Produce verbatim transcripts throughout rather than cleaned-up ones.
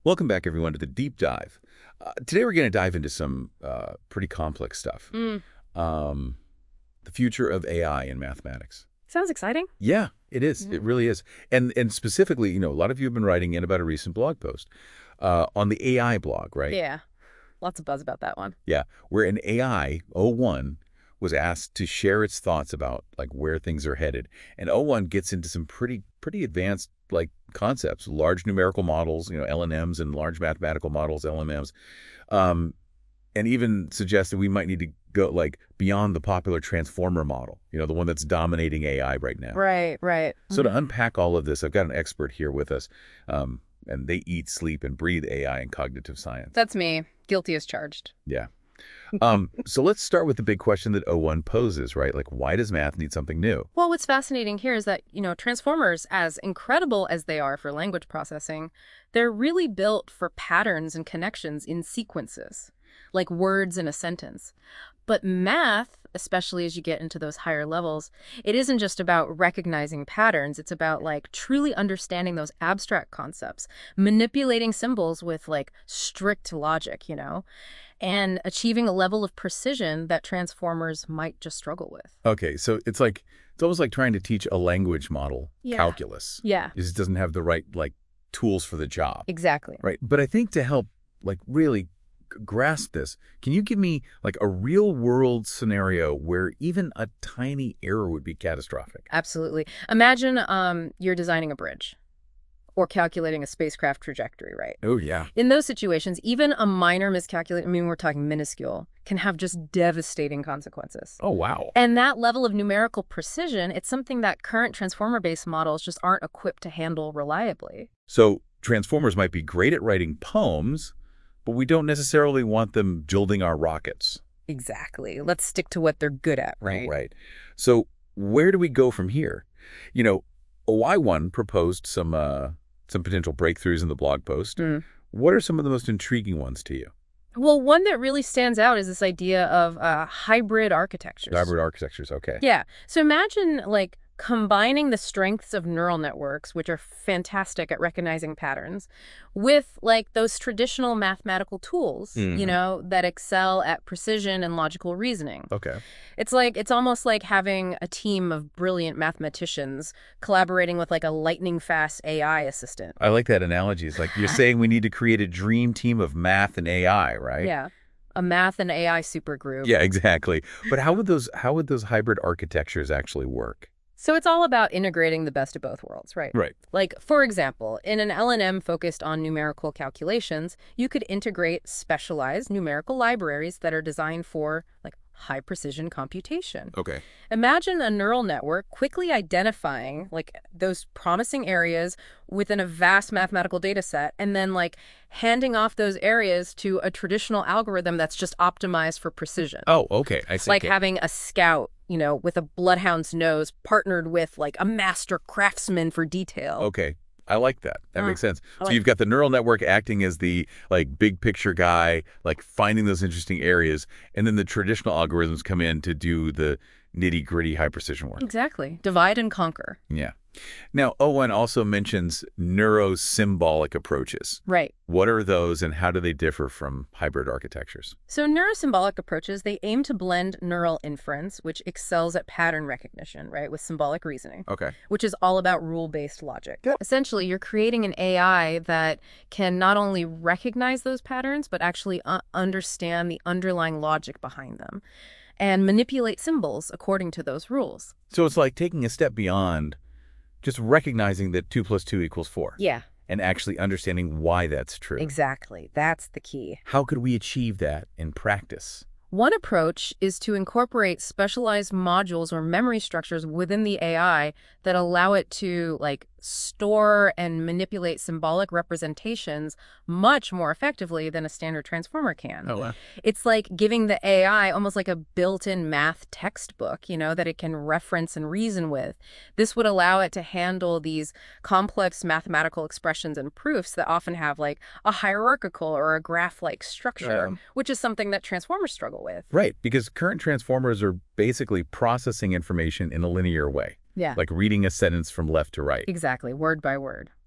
Welcome back, everyone, to the Deep Dive. Uh, today we're going to dive into some uh, pretty complex stuff. Mm. Um, the future of A I in mathematics. Sounds exciting. Yeah, it is. Mhm. It really is. And and specifically, you know, a lot of you have been writing in about a recent blog post uh, on the A I blog, right? Yeah. Lots of buzz about that one. Yeah, where an A I, O one, was asked to share its thoughts about like where things are headed. And O one gets into some pretty pretty advanced like concepts, large numerical models, you know, L N Ms and large mathematical models, L M Ms, um, and even suggests that we might need to go like beyond the popular transformer model, you know, the one that's dominating A I right now. Right, right. So to Mhm. unpack all of this, I've got an expert here with us, um, and they eat, sleep, and breathe A I and cognitive science. That's me. Guilty as charged. Yeah. Um, so let's start with the big question that O one poses, right? Like, why does math need something new? Well, what's fascinating here is that, you know, transformers, as incredible as they are for language processing, they're really built for patterns and connections in sequences, like words in a sentence. But math, especially as you get into those higher levels, it isn't just about recognizing patterns. It's about like truly understanding those abstract concepts, manipulating symbols with like strict logic, you know, and achieving a level of precision that transformers might just struggle with. Okay, so it's like it's almost like trying to teach a language model Yeah. calculus. Yeah, It just doesn't have the right like tools for the job, exactly. right? But I think to help like really g- grasp this, can you give me like a real world scenario where even a tiny error would be catastrophic? Absolutely. Imagine um, you're designing a bridge or calculating a spacecraft trajectory, right? Oh yeah. In those situations, even a minor miscalculation, I mean, we're talking minuscule, can have just devastating consequences. Oh wow. And that level of numerical precision, it's something that current transformer-based models just aren't equipped to handle reliably. So transformers might be great at writing poems, but we don't necessarily want them jolting our rockets. Exactly. Let's stick to what they're good at, right? Right. So where do we go from here? You know, Y one proposed some uh, some potential breakthroughs in the blog post. Mm. What are some of the most intriguing ones to you? Well, one that really stands out is this idea of uh, hybrid architectures. Hybrid architectures, okay. Yeah. So imagine like combining the strengths of neural networks, which are fantastic at recognizing patterns, with like those traditional mathematical tools, you Mhm. know, that excel at precision and logical reasoning. Okay. It's like it's almost like having a team of brilliant mathematicians collaborating with like a lightning fast A I assistant. I like that analogy. It's like you're saying we need to create a dream team of math and A I, right? Yeah. A math and A I supergroup. Yeah, exactly. But how would those how would those hybrid architectures actually work? So it's all about integrating the best of both worlds, right? Right. Like, for example, in an L N M focused on numerical calculations, you could integrate specialized numerical libraries that are designed for, like, high-precision computation. Okay. Imagine a neural network quickly identifying, like, those promising areas within a vast mathematical data set and then, like, handing off those areas to a traditional algorithm that's just optimized for precision. Oh, okay. I see. Like Okay. having a scout, you know, with a bloodhound's nose partnered with like a master craftsman for detail. Okay. I like that. That Uh, makes sense. I So like- you've got the neural network acting as the like big picture guy, like finding those interesting areas, and then the traditional algorithms come in to do the nitty gritty high precision work. Exactly. Divide and conquer. Yeah. Now, O one also mentions neurosymbolic approaches. Right. What are those and how do they differ from hybrid architectures? So neurosymbolic approaches, they aim to blend neural inference, which excels at pattern recognition, right, with symbolic reasoning, Okay. which is all about rule-based logic. Yep. Essentially, you're creating an A I that can not only recognize those patterns, but actually uh, understand the underlying logic behind them and manipulate symbols according to those rules. So it's like taking a step beyond just recognizing that two plus two equals four Yeah, and actually understanding why that's true. exactly. That's the key. How could we achieve that in practice? One approach is to incorporate specialized modules or memory structures within the A I that allow it to like store and manipulate symbolic representations much more effectively than a standard transformer can. Oh, wow. It's like giving the A I almost like a built-in math textbook, you know, that it can reference and reason with. This would allow it to handle these complex mathematical expressions and proofs that often have like a hierarchical or a graph-like structure, Um. which is something that transformers struggle with. Right, because current transformers are basically processing information in a linear way, Yeah, like reading a sentence from left to right. exactly, word by word.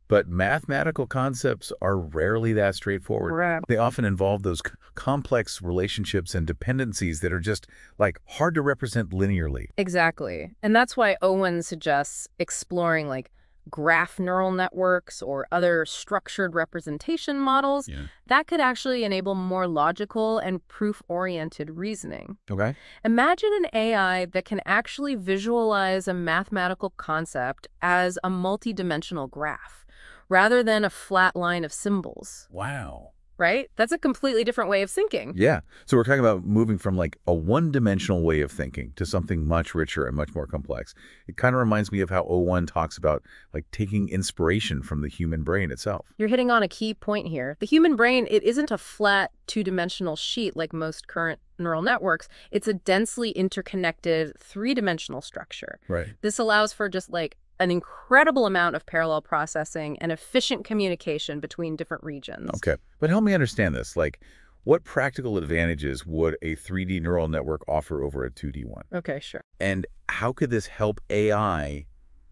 But mathematical concepts are rarely that straightforward. Right. They often involve those c- complex relationships and dependencies that are just, like, hard to represent linearly. Exactly. And that's why Owen suggests exploring like graph neural networks or other structured representation models Yeah. that could actually enable more logical and proof-oriented reasoning. Okay. Imagine an A I that can actually visualize a mathematical concept as a multidimensional graph rather than a flat line of symbols, Wow. right? That's a completely different way of thinking. Yeah. So we're talking about moving from like a one-dimensional way of thinking to something much richer and much more complex. It kind of reminds me of how O one talks about like taking inspiration from the human brain itself. You're hitting on a key point here. The human brain, it isn't a flat two-dimensional sheet like most current neural networks. It's a densely interconnected three-dimensional structure. Right. This allows for just like an incredible amount of parallel processing and efficient communication between different regions. Okay. But help me understand this. Like, what practical advantages would a three D neural network offer over a two D one? Okay, sure. And how could this help A I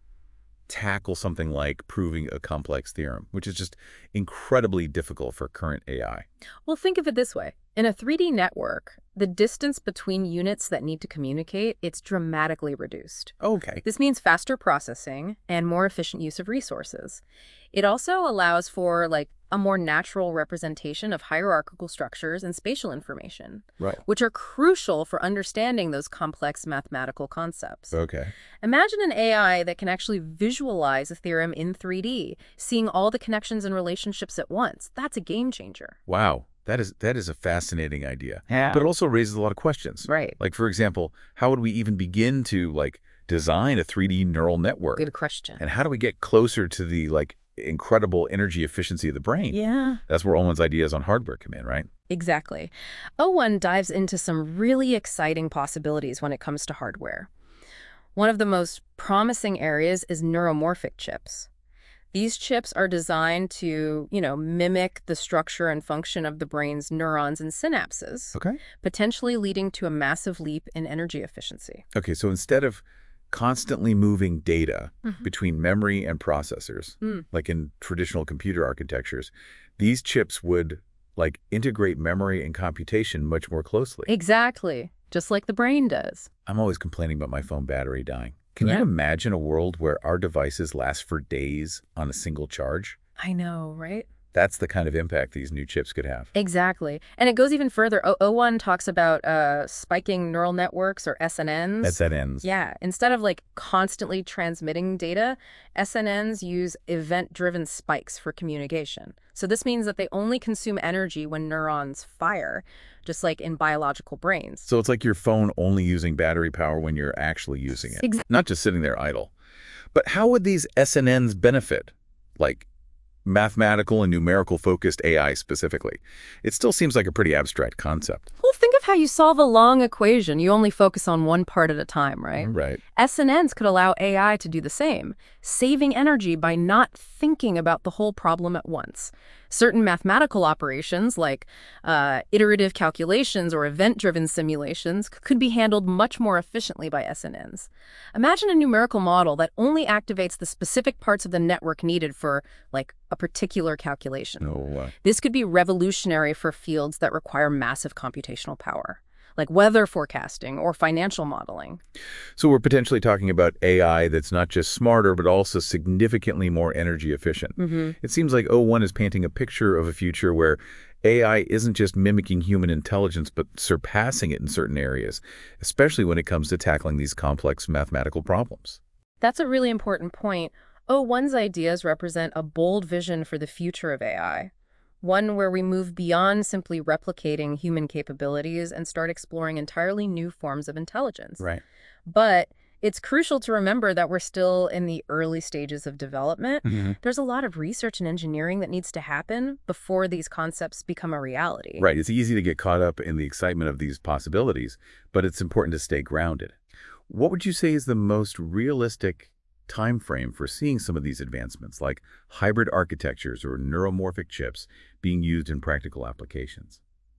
tackle something like proving a complex theorem, which is just incredibly difficult for current A I? Well, think of it this way. In a three D network, the distance between units that need to communicate, it's dramatically reduced. Okay. This means faster processing and more efficient use of resources. It also allows for like a more natural representation of hierarchical structures and spatial information, Right. which are crucial for understanding those complex mathematical concepts. Okay. Imagine an A I that can actually visualize a theorem in three D, seeing all the connections and relationships at once. That's a game changer. Wow. That is that is a fascinating idea. Yeah. But it also raises a lot of questions. Right. Like, for example, how would we even begin to like design a three D neural network? Good question. And how do we get closer to the like incredible energy efficiency of the brain? Yeah. That's where Ullman's ideas on hardware come in, right? Exactly. O one dives into some really exciting possibilities when it comes to hardware. One of the most promising areas is neuromorphic chips. These chips are designed to, you know, mimic the structure and function of the brain's neurons and synapses, Okay. potentially leading to a massive leap in energy efficiency. Okay, so instead of constantly moving data Mhm. between memory and processors, Mm. like in traditional computer architectures, these chips would like integrate memory and computation much more closely. Exactly. Just like the brain does. I'm always complaining about my phone battery dying. Can Yeah. you imagine a world where our devices last for days on a single charge? I know, right? That's the kind of impact these new chips could have. Exactly. And it goes even further. O one talks about uh, spiking neural networks or S N Ns. That's that ends. Yeah. Instead of like constantly transmitting data, S N Ns use event-driven spikes for communication. So this means that they only consume energy when neurons fire, just like in biological brains. So it's like your phone only using battery power when you're actually using it, Exactly. not just sitting there idle. But how would these S N Ns benefit, like mathematical and numerical focused A I specifically? It still seems like a pretty abstract concept. Well, think of how you solve a long equation. You only focus on one part at a time, right? Right. S N Ns could allow A I to do the same, saving energy by not thinking about the whole problem at once. Certain mathematical operations, like uh, iterative calculations or event-driven simulations, c- could be handled much more efficiently by S N Ns. Imagine a numerical model that only activates the specific parts of the network needed for, like, a particular calculation. No. Uh, This could be revolutionary for fields that require massive computational power, like weather forecasting or financial modeling. so we're potentially talking about A I that's not just smarter, but also significantly more energy efficient. Mm-hmm. It seems like O one is painting a picture of a future where A I isn't just mimicking human intelligence, but surpassing it in certain areas, especially when it comes to tackling these complex mathematical problems. That's a really important point. O one's ideas represent a bold vision for the future of A I, one where we move beyond simply replicating human capabilities and start exploring entirely new forms of intelligence. Right. But it's crucial to remember that we're still in the early stages of development. Mm-hmm. There's a lot of research and engineering that needs to happen before these concepts become a reality. Right. It's easy to get caught up in the excitement of these possibilities, but it's important to stay grounded. What would you say is the most realistic time frame for seeing some of these advancements, like hybrid architectures or neuromorphic chips, being used in practical applications?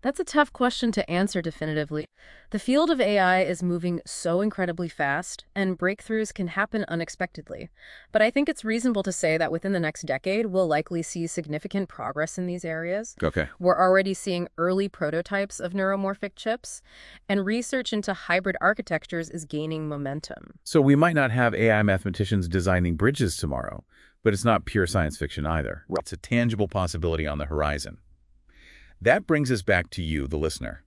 That's a tough question to answer definitively. The field of A I is moving so incredibly fast, and breakthroughs can happen unexpectedly. But I think it's reasonable to say that within the next decade, we'll likely see significant progress in these areas. Okay. We're already seeing early prototypes of neuromorphic chips, and research into hybrid architectures is gaining momentum. So we might not have A I mathematicians designing bridges tomorrow, but it's not pure science fiction either. It's a tangible possibility on the horizon. That brings us back to you, the listener.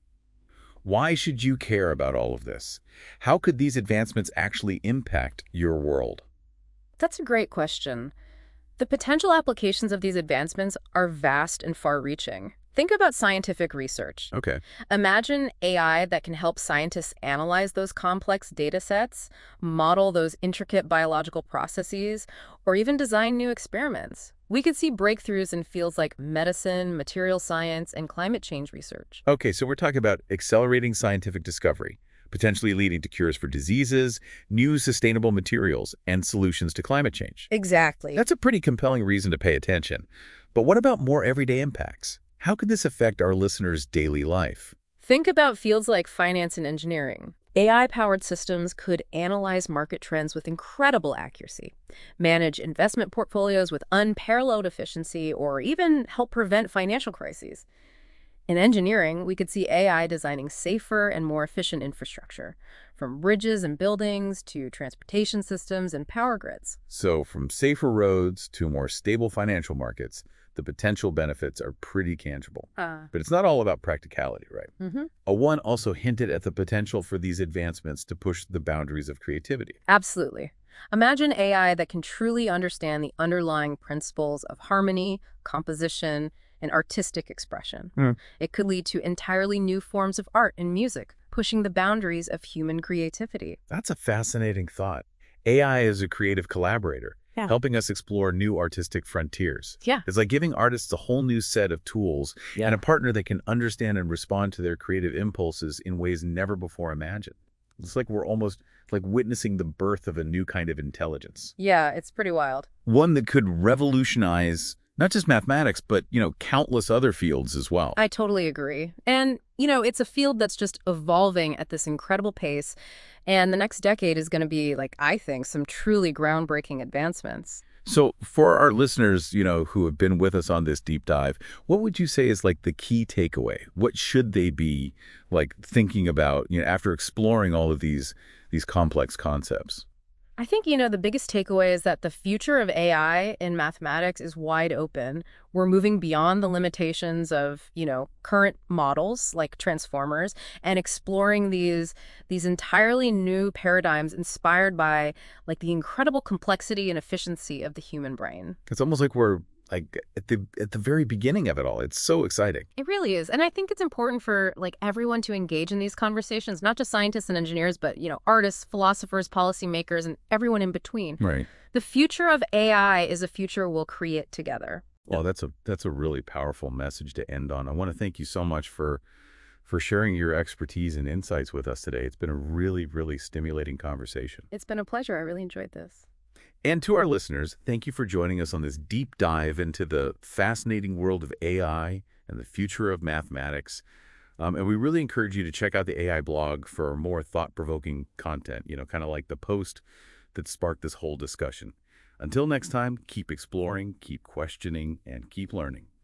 Why should you care about all of this? How could these advancements actually impact your world? That's a great question. The potential applications of these advancements are vast and far-reaching. Think about scientific research. Okay. Imagine A I that can help scientists analyze those complex data sets, model those intricate biological processes, or even design new experiments. We could see breakthroughs in fields like medicine, material science, and climate change research. Okay, so we're talking about accelerating scientific discovery, potentially leading to cures for diseases, new sustainable materials, and solutions to climate change. Exactly. That's a pretty compelling reason to pay attention. But what about more everyday impacts? How could this affect our listeners' daily life? Think about fields like finance and engineering. A I-powered systems could analyze market trends with incredible accuracy, manage investment portfolios with unparalleled efficiency, or even help prevent financial crises. In engineering, we could see A I designing safer and more efficient infrastructure, from bridges and buildings to transportation systems and power grids. So from safer roads to more stable financial markets, the potential benefits are pretty tangible. Uh, But it's not all about practicality, right? mm-hmm. A one also hinted at the potential for these advancements to push the boundaries of creativity. Absolutely. Imagine A I that can truly understand the underlying principles of harmony, composition, and artistic expression. Mm. It could lead to entirely new forms of art and music, pushing the boundaries of human creativity. That's a fascinating thought. A I is a creative collaborator, Yeah. helping us explore new artistic frontiers. Yeah. It's like giving artists a whole new set of tools Yeah. and a partner that can understand and respond to their creative impulses in ways never before imagined. It's like we're almost like witnessing the birth of a new kind of intelligence. Yeah, it's pretty wild. One that could revolutionize not just mathematics, but, you know, countless other fields as well. I totally agree. And, you know, it's a field that's just evolving at this incredible pace. And the next decade is going to be, like, I think, some truly groundbreaking advancements. So for our listeners, you know, who have been with us on this deep dive, what would you say is like the key takeaway? What should they be like thinking about, you know, after exploring all of these these complex concepts? I think, you know, the biggest takeaway is that the future of A I in mathematics is wide open. We're moving beyond the limitations of, you know, current models like transformers and exploring these these entirely new paradigms inspired by like the incredible complexity and efficiency of the human brain. It's almost like we're like at the at the very beginning of it all. It's so exciting. It really is. And I think it's important for like everyone to engage in these conversations, not just scientists and engineers, but, you know, artists, philosophers, policymakers, and everyone in between. Right. The future of A I is a future we'll create together. Well, that's a that's a really powerful message to end on. I want to thank you so much for for sharing your expertise and insights with us today. It's been a really, really stimulating conversation. It's been a pleasure. I really enjoyed this. And to our listeners, thank you for joining us on this deep dive into the fascinating world of A I and the future of mathematics. Um, and we really encourage you to check out the A I blog for more thought-provoking content, you know, kind of like the post that sparked this whole discussion. Until next time, keep exploring, keep questioning, and keep learning.